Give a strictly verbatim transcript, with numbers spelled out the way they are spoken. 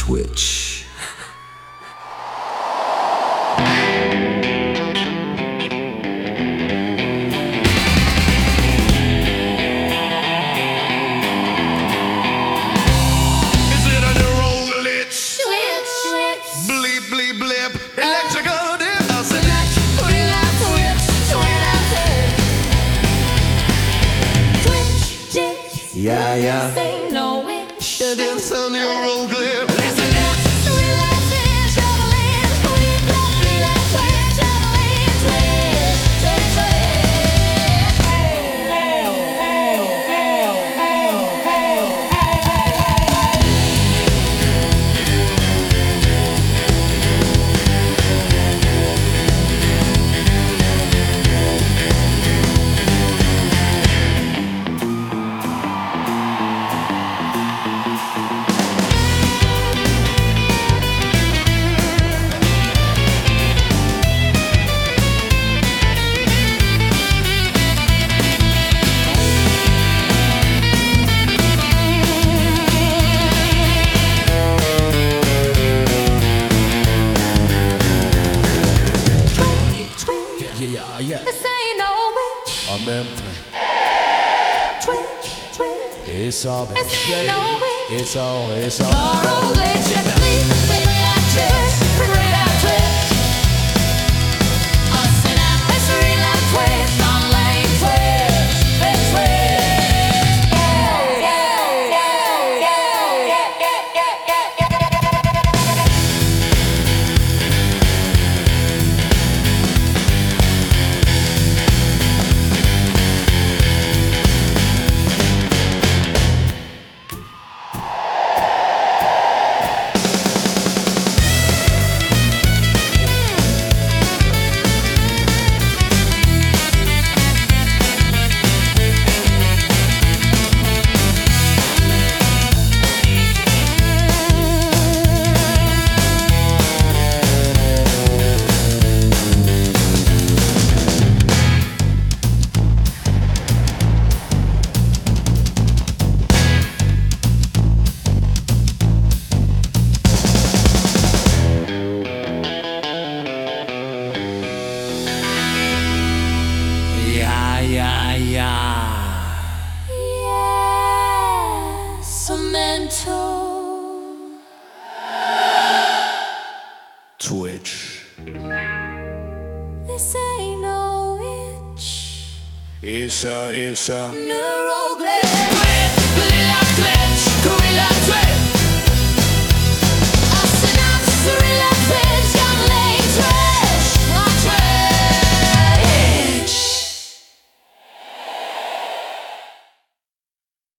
Twitch. Yeah, yeah. Say no, it It didn't sound your roll clear. Listen up, relaxing, shuffling, sweet, lovely, like twist, shuffling, twist, twist, twist. Hey, hey, hey, hey, hey, Yeah, yeah. This ain't no witch, Amen. twitch, twitch. It's all, This ain't no witch. it's all, it's all. Sorrow, glitch, and bleed, with that twist, with that twist. Us and our history, like twist, on lane twist, twist, twist. Yeah, yeah, yeah, yeah, yeah, yeah, yeah, yeah, yeah. Yeah, yeah, yeah. Yeah, cemento. Twitch. This ain't no itch. It's a, it's a. Neuroglare.